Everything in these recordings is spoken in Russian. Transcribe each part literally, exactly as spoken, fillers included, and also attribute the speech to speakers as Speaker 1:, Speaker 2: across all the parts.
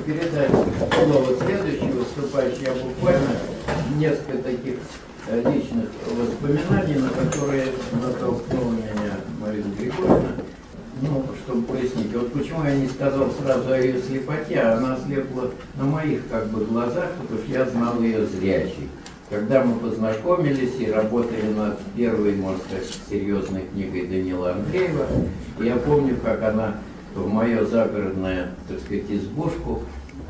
Speaker 1: передать слово следующий выступающий. Я буквально несколько таких личных воспоминаний, на которые натолкнула меня Марина Григорьевна, ну, чтобы пояснить. Вот почему я не сказал сразу о ее слепоте, она слепла на моих как бы глазах, потому что я знал ее зрячей. Когда мы познакомились и работали над первой, можно сказать, серьезной книгой Данила Андреева, я помню, как она в мою загородную, так сказать, избушку,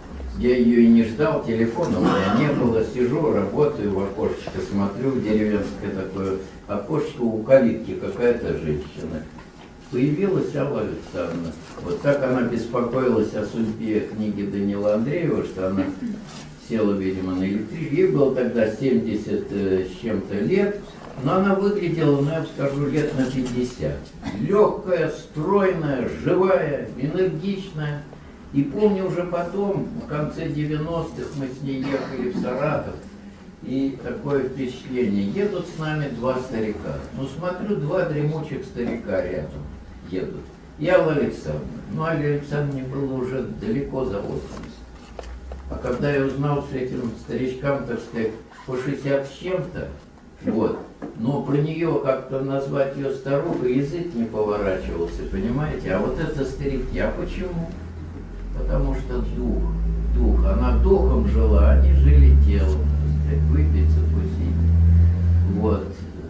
Speaker 1: я ее и не ждал, телефона у меня не было, сижу, работаю, в окошечко смотрю, деревенское такое окошечко, у калитки какая-то женщина. Появилась Алла Александровна. Вот так она беспокоилась о судьбе книги Данила Андреева, что она села, видимо, на электричество. Ей было тогда семьдесят с чем-то лет, но она выглядела, ну, я скажу, лет на пятьдесят. Легкая, стройная, живая, энергичная. И помню уже потом, в конце девяностых, мы с ней ехали в Саратов, и такое впечатление. Едут с нами два старика. Ну, смотрю, два дремучих старика рядом едут. И Алла Александровна. Ну, Алле Александровне было уже далеко за восемьдесят. А когда я узнал, что этим старичкам, так сказать, по шестьдесят с чем-то, вот, но про нее как-то назвать ее старухой, язык не поворачивался, понимаете? А вот это старики, а почему? Потому что дух, дух, она духом жила, они жили телом, так сказать, выпить, закусить, вот,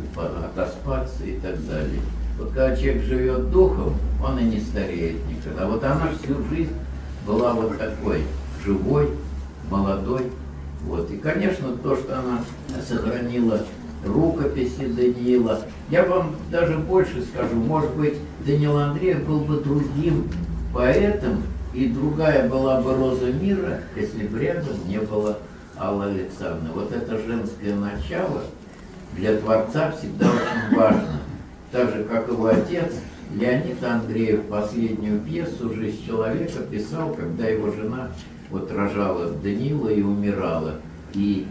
Speaker 1: отоспаться и так далее. Вот когда человек живет духом, он и не стареет никогда. Вот она всю жизнь была вот такой, живой, молодой. Вот. И, конечно, то, что она сохранила рукописи Даниила. Я вам даже больше скажу, может быть, Даниил Андреев был бы другим поэтом, и другая была бы роза мира, если бы рядом не было Аллы Александровны. Вот это женское начало для творца всегда очень важно. Так же, как его отец, Леонид Андреев, последнюю пьесу «Жизнь человека» писал, когда его жена вот рожала Даниила и умирала. И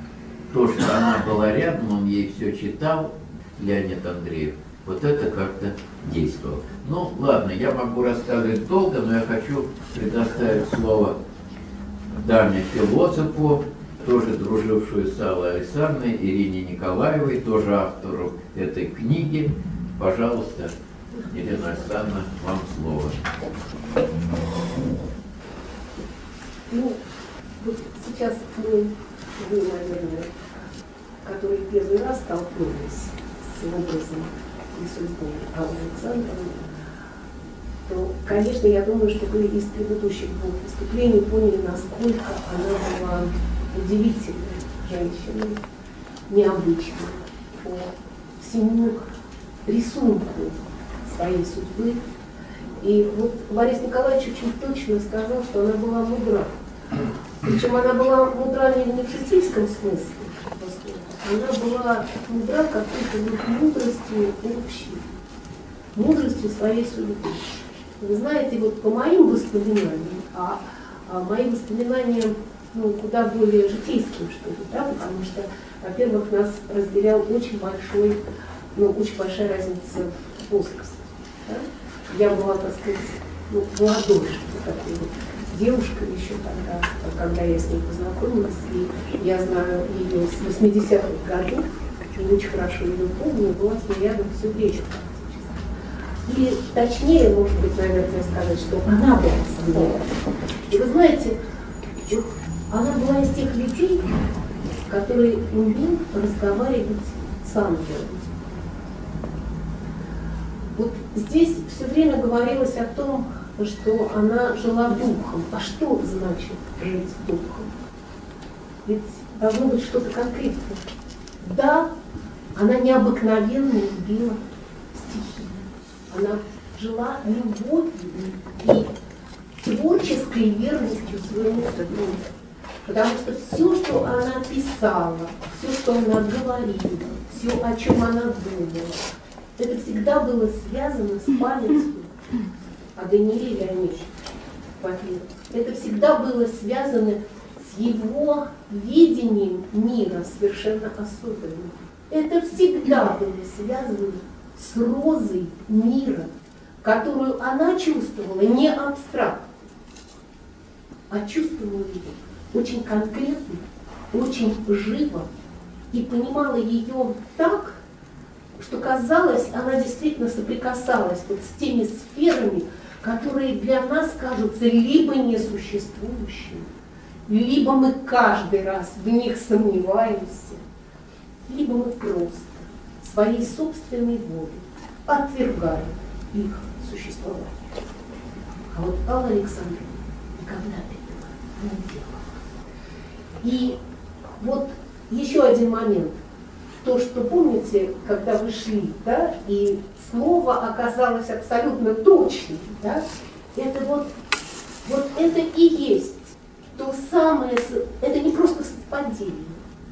Speaker 1: то, что она была рядом, он ей все читал, Леонид Андреев, вот это как-то действовало. Ну, ладно, я могу рассказывать долго, но я хочу предоставить слово даме-философу, тоже дружившую с Аллой Александровной, Ирине Николаевой, тоже автору этой книги. Пожалуйста, Ирина Александровна, вам слово.
Speaker 2: Ну, вот сейчас мы, вы, наверное, которые первый раз столкнулись с образом присутствия Аллы Александровны, то, конечно, я думаю, что вы из предыдущих двух выступлений поняли, насколько она была удивительной женщиной, необычной по всему рисунку своей судьбы. И вот Борис Николаевич очень точно сказал, что она была мудра. Причем она была мудра не в житейском смысле, она была мудра какой-то вот мудростью общей, мудростью своей судьбы. Вы знаете, вот по моим воспоминаниям, а, а мои воспоминания ну, куда более житейским, что ли, да, потому что, во-первых, нас разделял очень большой, ну, очень большая разница в возрасте. Да? Я была, так сказать, ну, молодой, такой вот девушкой еще тогда, когда я с ней познакомилась, и я знаю ее с восьмидесятых годов, и очень хорошо ее помню, была с ней рядом все время практически. И точнее, может быть, наверное, сказать, что она была со мной. И вы знаете, она была из тех людей, которые умели разговаривать с ангелом. Вот здесь все время говорилось о том, что она жила духом. А что значит жить духом? Ведь должно быть что-то конкретное. Да, она необыкновенно любила стихи. Она жила любовью и творческой верностью своему труду. Потому что все, что она писала, все, что она говорила, все, о чем она думала, это всегда было связано с памятью о Данииле Леонидовиче. Это всегда было связано с его видением мира совершенно особенным. Это всегда было связано с розой мира, которую она чувствовала не абстрактно. а чувствовала ее очень конкретно, очень живо и понимала ее так, что казалось, она действительно соприкасалась вот с теми сферами, которые для нас кажутся либо несуществующими, либо мы каждый раз в них сомневаемся, либо мы просто своей собственной волей отвергаем их существование. А вот Алла Александровна никогда этого не делала. И вот еще один момент. То, что помните, когда вы шли, да, и слово оказалось абсолютно точным, да, это вот, вот это и есть то самое, это не просто совпадение,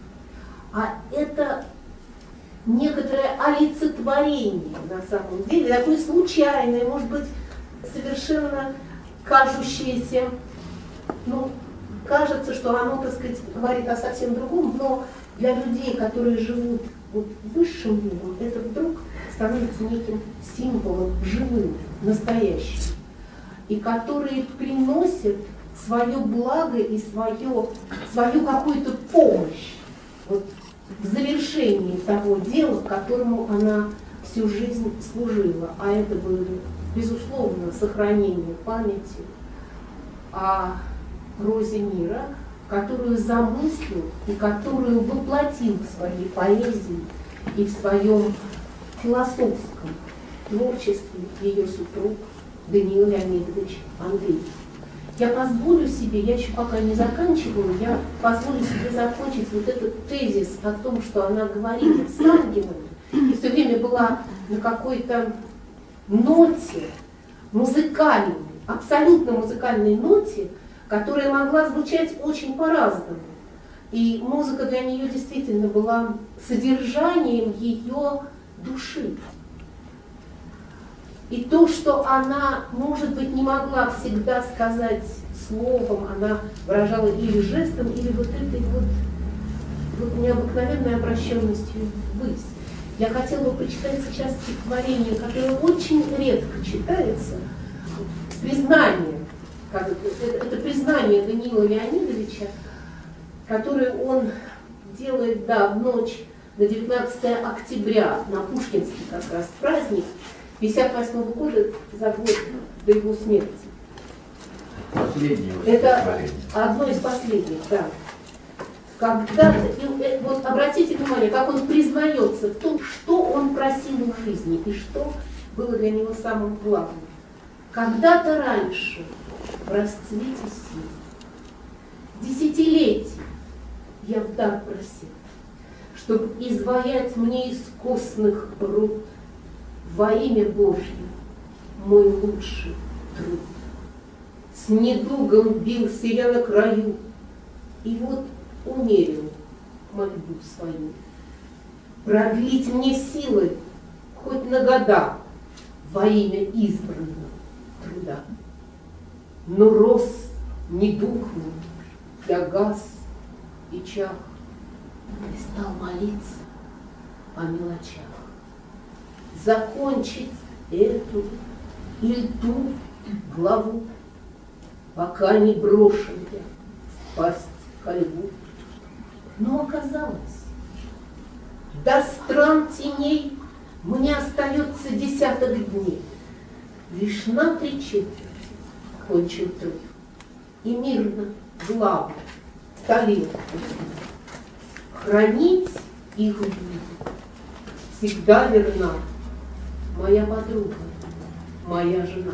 Speaker 2: а это некоторое олицетворение на самом деле, такое случайное, может быть, совершенно кажущееся, ну, кажется, что оно, так сказать, говорит о совсем другом, но для людей, которые живут вот высшим миром, это вдруг становится неким символом живым, настоящим, и которые приносят свое благо и свое, свою какую-то помощь вот, в завершении того дела, которому она всю жизнь служила. А это было, безусловно, сохранение памяти о розе мира, которую замыслил и которую воплотил в своей поэзии и в своем философском творчестве ее супруг Даниил Леонидович Андреев. Я позволю себе, я еще пока не заканчиваю, я позволю себе закончить вот этот тезис о том, что она говорила с ангелами, и все время была на какой-то ноте, музыкальной, абсолютно музыкальной ноте, которая могла звучать очень по-разному. И музыка для нее действительно была содержанием ее души. И то, что она, может быть, не могла всегда сказать словом, она выражала или жестом, или вот этой вот, вот необыкновенной обращенностью ввысь. Я хотела бы прочитать сейчас стихотворение, которое очень редко читается, признание. Как это, это, это признание Даниила Леонидовича, которое он делает, да, в ночь на девятнадцатое октября, на Пушкинский как раз праздник, пятьдесят восьмого года, за год до его смерти.
Speaker 1: Последнее.
Speaker 2: Это одно из последних, да. Когда, и, вот обратите внимание, как он признается в том, что он просил в жизни и что было для него самым главным. Когда-то раньше, в расцвете сил, десятилетий я в дар просил, чтобы изваять мне из костных рук во имя Божье мой лучший труд. С недугом бился я на краю, и вот умерил мольбу свою. Продлить мне силы хоть на года во имя избранного труда. Но рос недуг мой, я гас и чах, и стал молиться о мелочах. Закончить эту или ту главу, пока не брошен я в пасть ко льву. Но оказалось, до стран теней мне остается десяток дней. Лишь на три четверти кончил труд, и мирно главу тарелку хранить их будет всегда верна моя подруга, моя жена.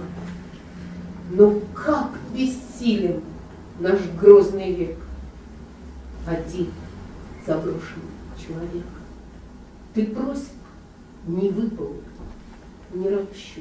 Speaker 2: Но как бессилен наш грозный век, один заброшенный человек. Ты просьб не выполнил, не ропщу.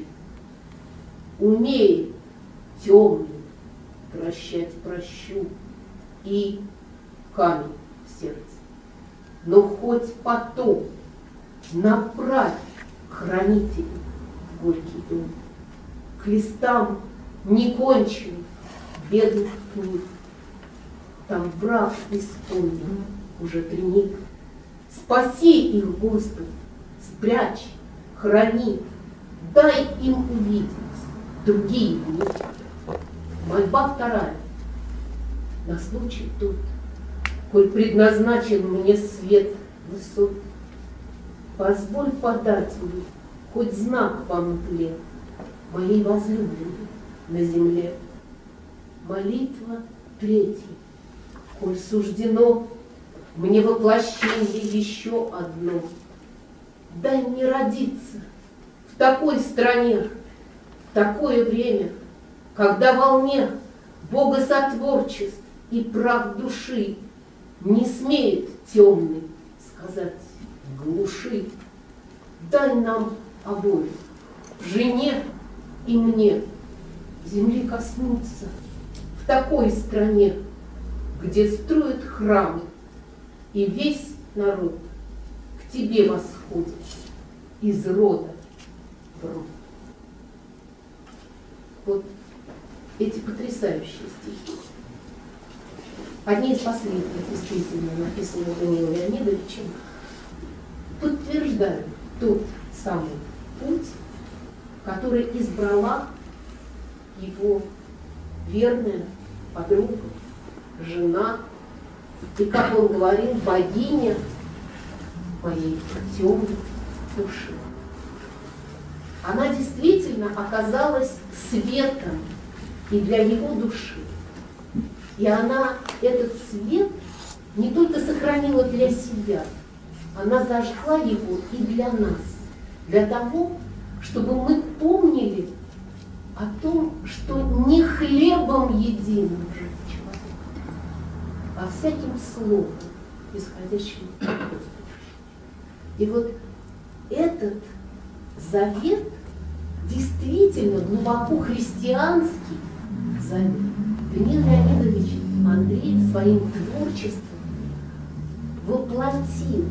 Speaker 2: Умею темным прощать прощу и камень в сердце. Но хоть потом направь хранителей в горький дом, к листам неконченных бедных книг. Там враг исполнил уже три миг. Спаси их, Господи, спрячь, храни, дай им увидеть другие дни. Мольба вторая. на случай тот, коль предназначен мне свет высот. Позволь подать мне хоть знак во мгле моей возлюбленной на земле. Молитва третья, коль суждено мне воплощение еще одно. Дай мне родиться в такой стране, в такое время, когда волне богосотворчеств и прав души не смеет темный сказать глуши. Дай нам обоим, жене и мне, земли коснуться в такой стране, где строят храмы, и весь народ к тебе восходит из рода в род. Вот эти потрясающие стихи. Одни из последних, действительно, написанных Даниилом Леонидовичем, подтверждают тот самый путь, который избрала его верная подруга, жена, и, как он говорил, богиня моей темной души. Она действительно оказалась светом и для его души. И она этот свет не только сохранила для себя, она зажгла его и для нас, для того, чтобы мы помнили о том, что не хлебом единым жив человек, а всяким словом, исходящим от Господа. И вот этот завет действительно глубоко христианский завет. Даниил Леонидович Андреев своим творчеством воплотил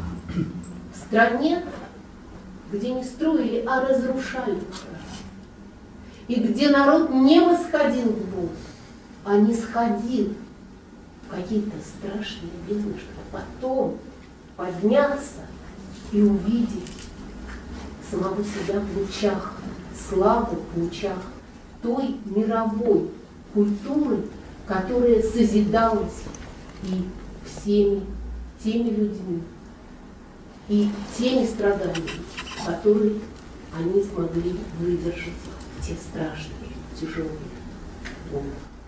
Speaker 2: в стране, где не строили, а разрушали храм, и где народ не восходил к Богу, а не сходил в какие-то страшные бездны, чтобы потом подняться и увидеть самого себя в лучах славы, в лучах той мировой культуры, которая созидалась и всеми теми людьми, и теми страданиями, которые они смогли выдержать в те страшные, тяжелые годы.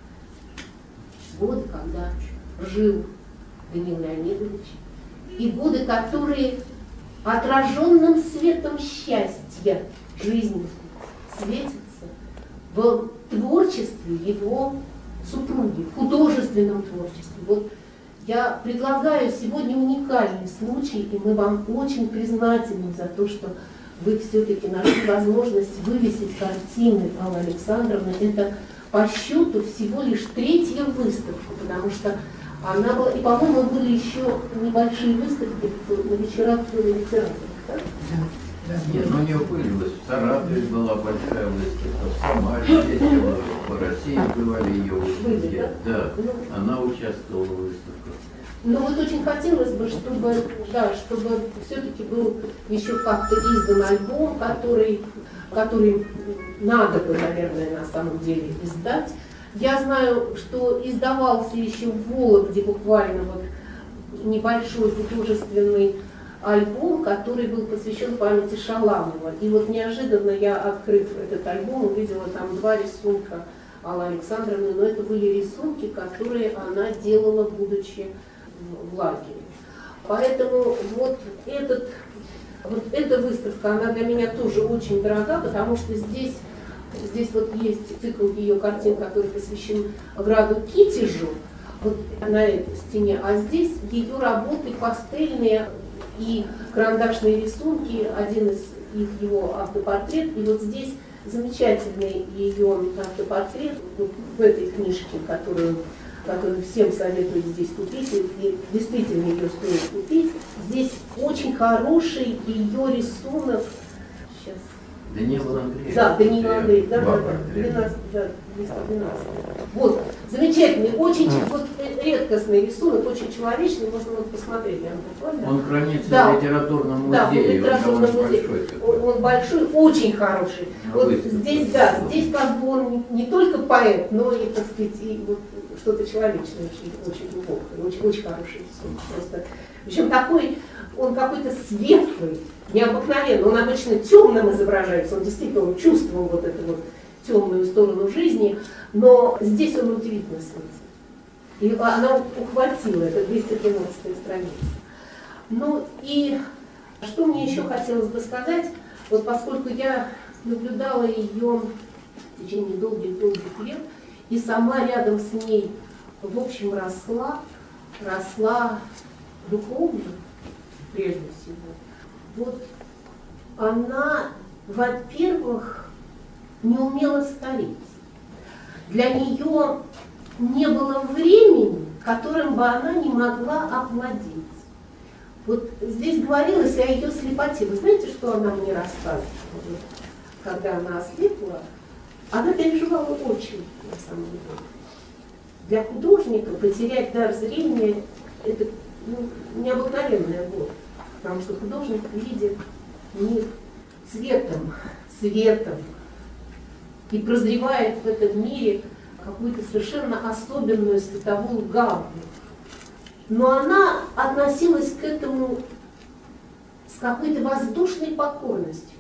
Speaker 2: Годы, когда жил Даниил Леонидович, и годы, которые отраженным светом счастья жизни светятся в творчестве его супруги, в художественном творчестве. Вот я предлагаю сегодня уникальный случай, и мы вам очень признательны за то, что вы все-таки нашли возможность вывесить картины Аллы Александровны. Это по счету всего лишь третья выставка, потому что она была, и, по-моему, были еще небольшие выставки на вечерах литераторов, да?
Speaker 1: Да. Нет, но у нее были, в Саратове была большая выставка, в Самаре ездила, по России бывали ее выставки. Да? Да, она участвовала в выставках.
Speaker 2: Но вот очень хотелось бы, чтобы, да, чтобы все-таки был еще как-то издан альбом, который, который надо бы, наверное, на самом деле издать. Я знаю, что издавался еще в Вологде буквально вот небольшой художественный альбом, который был посвящен памяти Шаламова. И вот неожиданно я, открыв этот альбом, увидела там два рисунка Аллы Александровны, но это были рисунки, которые она делала, будучи в лагере. Поэтому вот, этот, вот эта выставка, она для меня тоже очень дорога, потому что здесь, здесь вот есть цикл ее картин, который посвящен граду Китежу, вот на этой стене, а здесь ее работы пастельные и карандашные рисунки, один из их его автопортрет, и вот здесь замечательный ее автопортрет вот в этой книжке, которую, которую всем советую здесь купить, и действительно ее стоит купить. Здесь очень хороший ее рисунок. Сейчас
Speaker 1: Даниил Андреевич.
Speaker 2: Да, Даниил Андреевич, да, да, да, двенадцать, да, двести двенадцать. Вот, замечательный, очень вот, редкостный рисунок, очень человечный, можно вот посмотреть. Я
Speaker 1: он хранится
Speaker 2: да.
Speaker 1: в литературном
Speaker 2: Да,
Speaker 1: музее,
Speaker 2: в литературном
Speaker 1: он
Speaker 2: музее.
Speaker 1: большой.
Speaker 2: Он, он большой, очень хороший.
Speaker 1: На
Speaker 2: вот
Speaker 1: выставке.
Speaker 2: здесь, да, здесь как бы он не, не только поэт, но и, так сказать, и вот что-то человечное, очень, очень глубокое, очень, очень хороший рисунок. Просто, причем такой, он какой-то светлый, необыкновенный. Он обычно темным изображается, он действительно он чувствовал вот эту вот темную сторону жизни, но здесь он удивительно светится. И она ухватила, это двести тринадцатая страница. Ну и что мне еще хотелось бы сказать, вот поскольку я наблюдала ее в течение долгих-долгих лет, и сама рядом с ней, в общем, росла, росла духовно, прежде всего. Вот она, во-первых, не умела стареть. Для нее не было времени, которым бы она не могла овладеть. Вот здесь говорилось о ее слепоте. Вы знаете, что она мне рассказывала? Когда она ослепла, она переживала очень, на самом деле. Для художника потерять дар зрения – это ну, необыкновенная боль. Потому что художник видит мир цветом, светом и прозревает в этом мире какую-то совершенно особенную световую гамму. Но она относилась к этому с какой-то воздушной покорностью.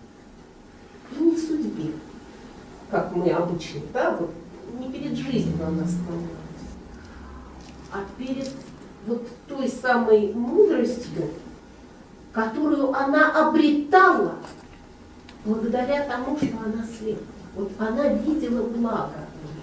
Speaker 2: И не судьбе, как мы обычно, да, вот не перед жизнью она склонялась, а перед вот той самой мудростью, которую она обретала благодаря тому, что она слепла. Вот она видела благо.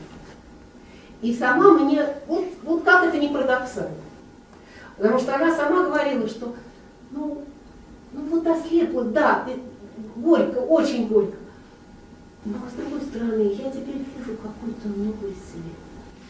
Speaker 2: И сама мне, вот, вот как это не парадоксально. Потому что она сама говорила, что ну, ну вот ослепла, да, ты, горько, очень горько. Но с другой стороны, я теперь вижу какой-то новый свет,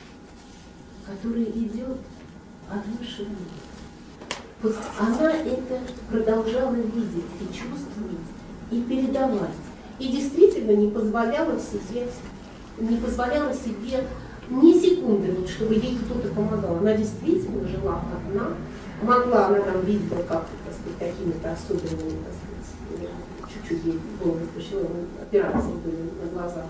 Speaker 2: который идет от высшего мира. Вот она это продолжала видеть и чувствовать, и передавать. И действительно не позволяла себе, не позволяла себе ни секунды, вот, чтобы ей кто-то помогал. Она действительно жила одна, могла, она там видела как-то, так сказать, какими-то особенными, так сказать, чуть-чуть ей было запрещено, операции были на глазах.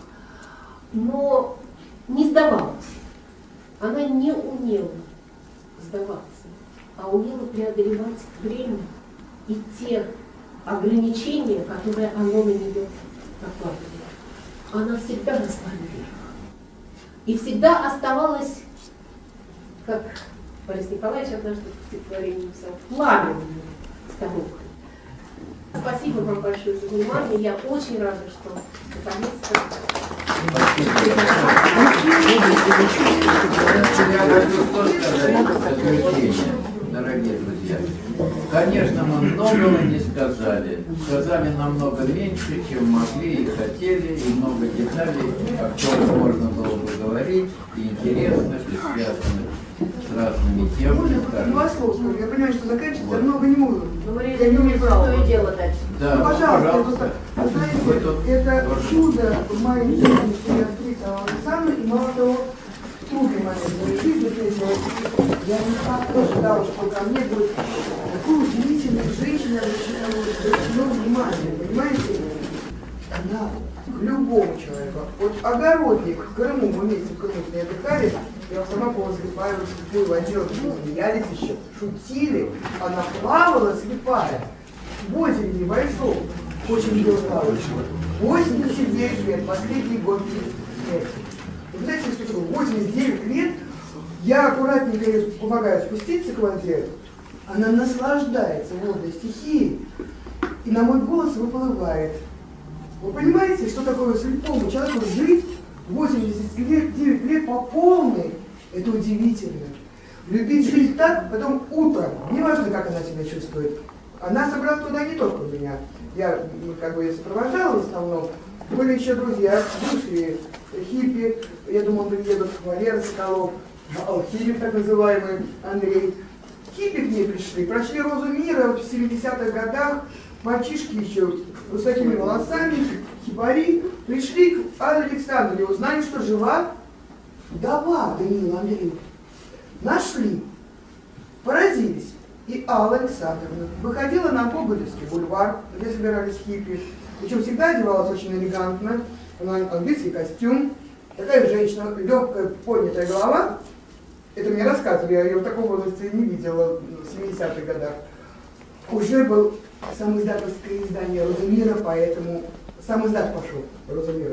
Speaker 2: Но не сдавалась. Она не умела сдаваться, а умела преодолевать время и те ограничения, которые оно на нее накладывало. Она всегда росла вверх. И всегда оставалась, как Борис Николаевич однажды в стихотворении написал, пламенной старухой. Спасибо вам большое за внимание. Я очень рада, что наконец-то...
Speaker 1: Я хочу что сказать в заключение, дорогие друзья. Конечно, мы многого не сказали. Сказали намного меньше, чем могли и хотели, и много деталей, о которых можно было бы говорить, и интересных, и связанных с разными темами.
Speaker 3: Два слова скажу. Я понимаю, что заканчивать вот. много не могу.
Speaker 2: Говорили, я не умею то и дело дать.
Speaker 3: Да, ну, пожалуйста, пожалуйста. Просто, знаете, тут это тоже. Чудо в моей жизни, что я встретила Александра, и мало того, трудный момент в моей жизни, я никак не ожидала, что ко мне будет такой удивительная женщина, обращена внимание, понимаете? Она к любому человеку. Вот огородник в Крыму, мы вместе в Крыму не отдыхали, я сама была слепая, в слепую водила, смеялись еще, шутили, она плавала слепая, в озере небольшом, очень было плавать. восемьдесят девять лет, последний год смерти. Вы знаете, что такое? восемьдесят девять лет, я аккуратненько ей помогаю спуститься к воде, она наслаждается водной стихией, и на мой голос выплывает. Вы понимаете, что такое слепому человеку жить восемьдесят девять лет по полной? Это удивительно. Любить жизнь так, потом утром, неважно, как она себя чувствует. Она собрала туда не только меня. Я как бы ее сопровождала в основном. Были еще друзья, бывшие хиппи. Я думал, приедут Валера Соколов, алхимик так называемый Андрей. Хиппи к ней пришли, прошли розу мира вот в семидесятых годах. Мальчишки еще вот с такими волосами, хипари, пришли к Алле Александровне, узнали, что жива вдова Даниила Андреева. Нашли, поразились. И Алла Александровна выходила на Гоголевский бульвар, где собирались хиппи. Причем всегда одевалась очень элегантно, английский костюм, такая женщина, легкая, поднятая голова. Это мне рассказывали, я ее в таком возрасте не видела в семидесятых годах. Уже был самоиздательское издание «Роза мира», поэтому сам издат пошел «Роза мира».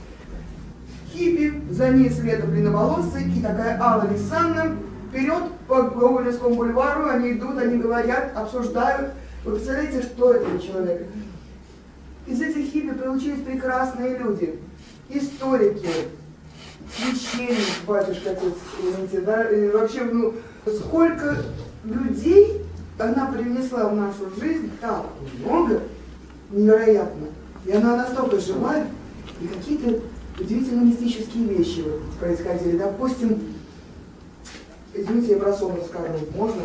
Speaker 3: Хиппи, за ней следом длинноволосый, и такая Алла Александровна вперед по Гоголевскому бульвару, они идут, они говорят, обсуждают. Вы представляете, что это за человек? Из этих хиппи получились прекрасные люди, историки, священник, батюшка, отец, извините, да, и вообще, ну, сколько людей она принесла в нашу жизнь, так много, невероятно. И она настолько живая, и какие-то удивительно мистические вещи вот происходили. Допустим, извините, я про сон расскажу, можно?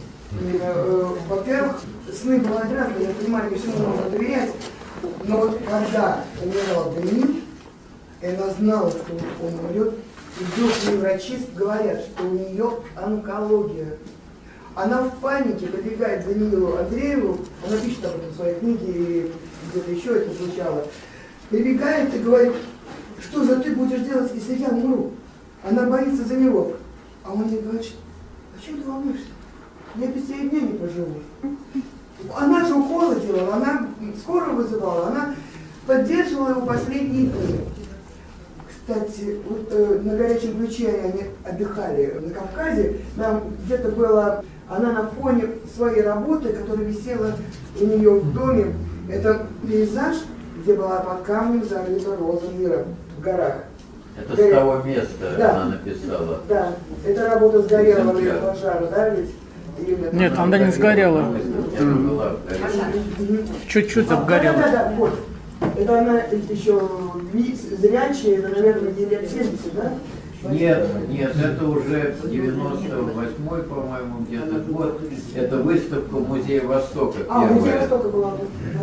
Speaker 3: Э, Во-первых, сны бывают разные, я понимаю, не всему можно доверять, но вот когда умирал Даниил, и она знала, что он умрет, и вдруг ей врачи говорят, что у нее онкология. Она в панике побегает к Даниилу Андрееву, она пишет об этом в своей книге, и где-то еще это звучало, прибегает и говорит, что же ты будешь делать, если я умру? Она боится за него. А он ей говорит, а чем ты волнуешься? Я без тебя и дня не проживу. Она же уколы делала, она скорую вызывала, она поддерживала его последние дни. Кстати, вот, э, на горячем ключе они отдыхали на Кавказе, там где-то было, она на фоне своей работы, которая висела у нее в доме, это пейзаж, где была под камнем залита роза мира в горах.
Speaker 1: Это
Speaker 3: Горя...
Speaker 1: с того места да. Она написала.
Speaker 3: Да, это работа сгорела во время пожара, да, ведь? Или...
Speaker 4: Нет, она не сгорела. Чуть-чуть обгорела.
Speaker 3: Да, да, да, вот. Это она еще зрячая, это, наверное, лет семьдесят, да?
Speaker 1: Нет, нет, это уже девяносто восьмой, по-моему, где-то год. Это выставка в Музее Востока.
Speaker 3: А, в Музее Востока была.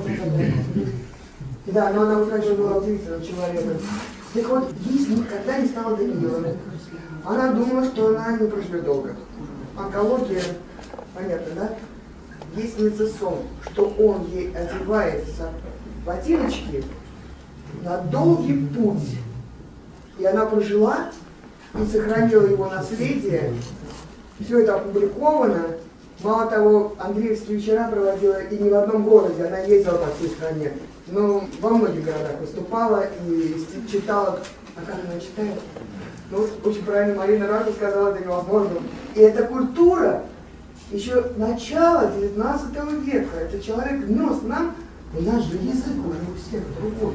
Speaker 3: Да, но она, конечно, была удивительным человеком. Так вот, ей никогда не стала Даниилом. Она думала, что она не проживет долго. Онкология, понятно, да? Ей снится сон, что он ей одевается в ботиночки на долгий путь. И она прожила и сохранила его наследие. Все это опубликовано. Мало того, Андреевские вечера проводила и не в одном городе, она ездила по всей стране. Но во многих городах выступала и читала. А как она читает? Ну, очень правильно Марина Рака сказала, это невозможно. И эта культура еще начало девятнадцатого века. Этот человек нес нам, у нас же язык уже у всех другой.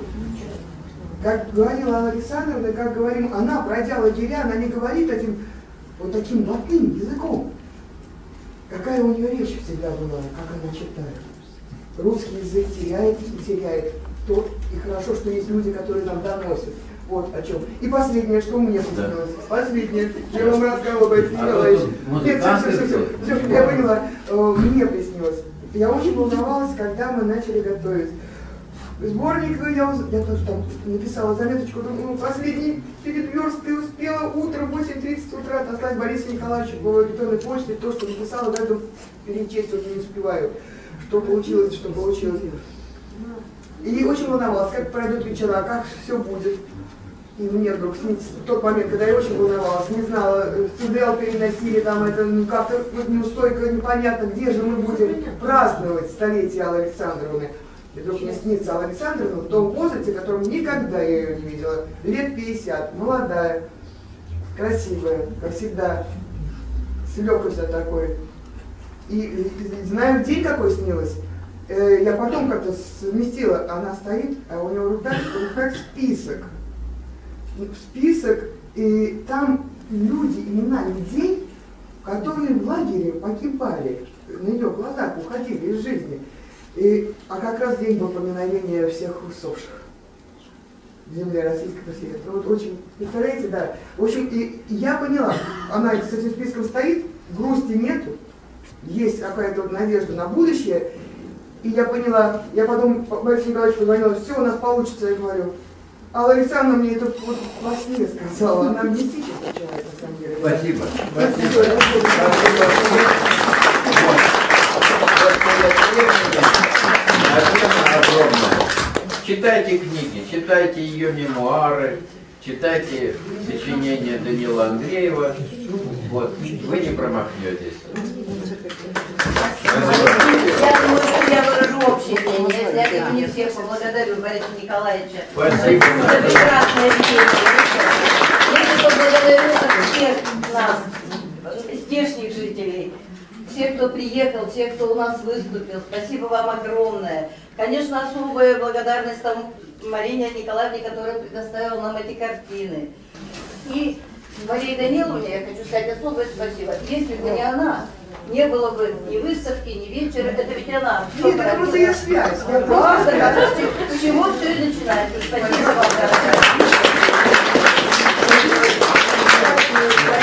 Speaker 3: Как говорила Алла Александровна, как говорим, она, пройдя лагеря, она не говорит этим вот таким латынным языком. Какая у нее речь всегда была, как она читает. Русский язык теряет и теряет. То, и хорошо, что есть люди, которые нам доносят. Вот о чем. И последнее, что мне приснилось. Да. Последнее. Я вам рассказывала, Борис Николаевич. Нет, все, все, все, все, все, я поняла. Мне приснилось. Я очень волновалась, когда мы начали готовить. Сборник, я, я тоже там написала заметочку, думаю, последний перед версткой успела утром, восемь тридцать утра отослать Борису Николаевичу по электронной почте, то, что написала, да, перечесть уже не успеваю, что получилось, что получилось. И очень волновалась, как пройдут вечера, как все будет. И мне вдруг снится тот момент, когда я очень волновалась, не знала, ЦДЛ переносили, там это ну, как-то неустойко, непонятно, где же мы будем праздновать столетие Аллы Александровны. И вдруг мне снится Алла Александровна в том возрасте, в котором никогда я ее не видела. Лет пятьдесят, молодая, красивая, как всегда, с легкостью такой. И, и знаю, день какой снилось. Э, я потом как-то совместила, она стоит, а у нее в руках, в руках список. Список, и там люди, имена людей, которые в лагере погибали, на ее глазах уходили из жизни. И, а как раз день был поминовения всех усопших в земле Российской Просветы. Вот очень, представляете, да. В общем, и, и я поняла, она с этим списком стоит, грусти нету, есть какая-то вот надежда на будущее. И я поняла, я потом Борис Николаевич позвонила, все у нас получится, я говорю. А Александра мне это вот во сне сказала, она мистический человек, на самом деле.
Speaker 1: Спасибо.
Speaker 3: Спасибо.
Speaker 1: Спасибо. Спасибо. Огромное. Читайте книги, читайте ее мемуары, читайте сочинения Данила Андреева. Вот, вы не промахнетесь.
Speaker 5: Я думаю, что я выражу общее мнение. Я от имени всех поблагодарю Бориса Николаевича
Speaker 1: Спасибо.
Speaker 5: за прекрасное чтение. Я поблагодарю всех нас, здешних жителей, всех, кто приехал, всех, кто у нас выступил. Спасибо вам огромное. Конечно, особая благодарность тому Марине Николаевне, которая предоставила нам эти картины. И Марии Даниловне я хочу сказать особое спасибо. Если бы не она, не было бы ни выставки, ни вечера. Это ведь она.
Speaker 3: Нет, это просто я связь. Я
Speaker 5: Просто,
Speaker 3: просто...
Speaker 5: как, с чего все и начинается. Спасибо вам, дорогая.